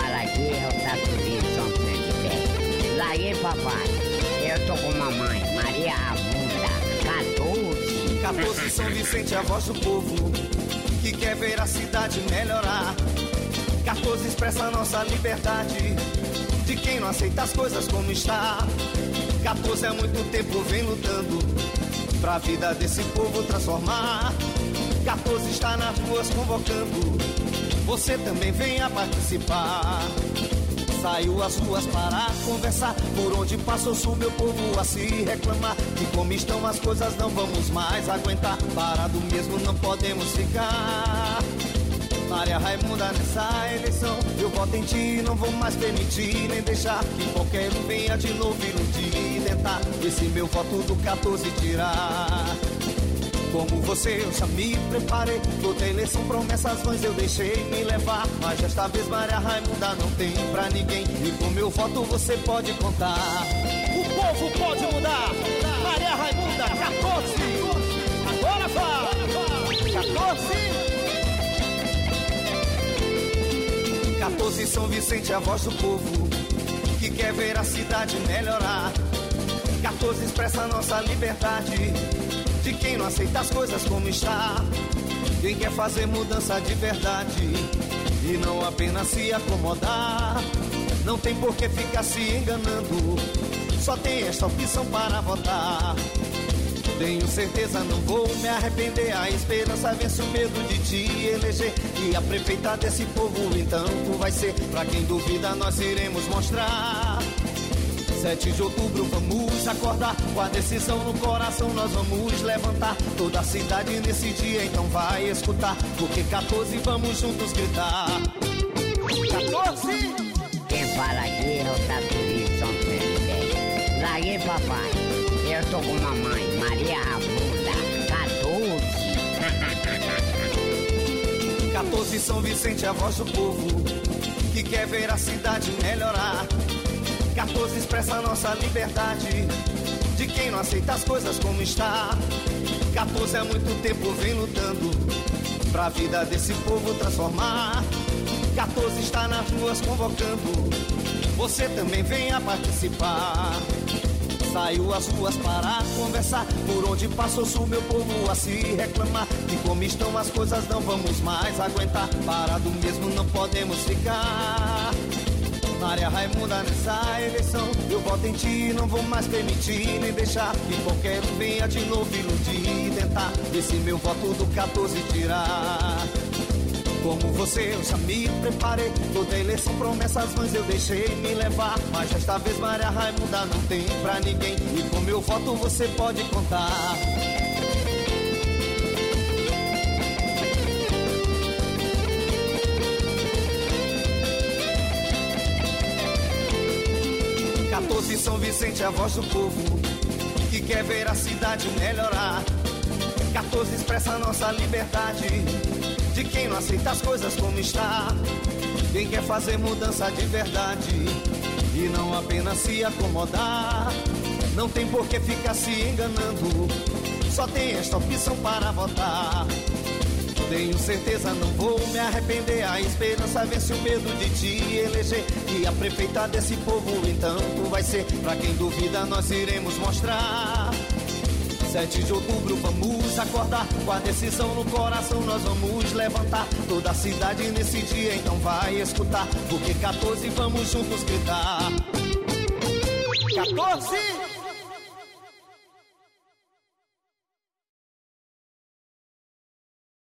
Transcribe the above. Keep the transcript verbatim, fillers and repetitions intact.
fala aqui é o Tatuzinho de São Pedro de Pé. Larguei, papai. Eu tô com mamãe, Maria Ramunda, catorze. catorze São Vicente, a voz do povo que quer ver a cidade melhorar. catorze expressa a nossa liberdade de quem não aceita as coisas como está. catorze há muito tempo vem lutando pra vida desse povo transformar. catorze está nas ruas convocando, você também venha participar. Saiu às ruas para conversar, por onde passou o meu povo a se reclamar que como estão as coisas não vamos mais aguentar. Parado mesmo não podemos ficar. Maria Raimunda, nessa eleição eu voto em ti, não vou mais permitir nem deixar que qualquer um venha de novo iludir e tentar esse meu voto do catorze tirar. Como você eu já me preparei, toda eleição promessas vãs eu deixei me levar, mas desta vez Maria Raimunda não tem pra ninguém e com meu voto você pode contar. O povo pode mudar. Maria Raimunda, catorze. Agora vai. catorze. catorze São Vicente, a voz do povo que quer ver a cidade melhorar. catorze expressa a nossa liberdade de quem não aceita as coisas como está. Quem quer fazer mudança de verdade e não apenas se acomodar. Não tem por que ficar se enganando, só tem esta opção para votar. Tenho certeza, não vou me arrepender. A esperança vence o medo de te eleger. E a prefeita desse povo então tu vai ser. Pra quem duvida nós iremos mostrar. Sete de outubro vamos acordar, com a decisão no coração nós vamos levantar. Toda a cidade nesse dia então vai escutar, porque catorze vamos juntos gritar. catorze. Quem fala aqui é o Tatuzinho de São Pedro de Pé. Larguei, papai. Eu tô com mamãe, Maria Ramunda, catorze. catorze São Vicente, a voz do povo que quer ver a cidade melhorar. catorze expressa a nossa liberdade de quem não aceita as coisas como está. catorze há muito tempo vem lutando pra vida desse povo transformar. catorze está nas ruas convocando, você também venha participar. Saiu às ruas para conversar, por onde passou o meu povo a se reclamar que como estão as coisas não vamos mais aguentar. Parado mesmo não podemos ficar. Maria Raimunda, nessa eleição eu voto em ti, não vou mais permitir nem deixar que qualquer um venha de novo iludir e tentar esse meu voto do catorze tirar. Como você eu já me preparei, toda eleição promessas vãs eu deixei me levar, mas desta vez Maria Raimunda não tem pra ninguém e com meu voto você pode contar. catorze São Vicente, a voz do povo que quer ver a cidade melhorar. catorze expressa a nossa liberdade de quem não aceita as coisas como está. Quem quer fazer mudança de verdade e não apenas se acomodar. Não tem por que ficar se enganando, só tem esta opção para votar. Tenho certeza, não vou me arrepender. A esperança vence o medo de te eleger. E a prefeita desse povo então tu vai ser. Pra quem duvida nós iremos mostrar. Sete de outubro vamos acordar, com a decisão no coração nós vamos levantar. Toda a cidade nesse dia então vai escutar, porque catorze vamos juntos gritar. catorze.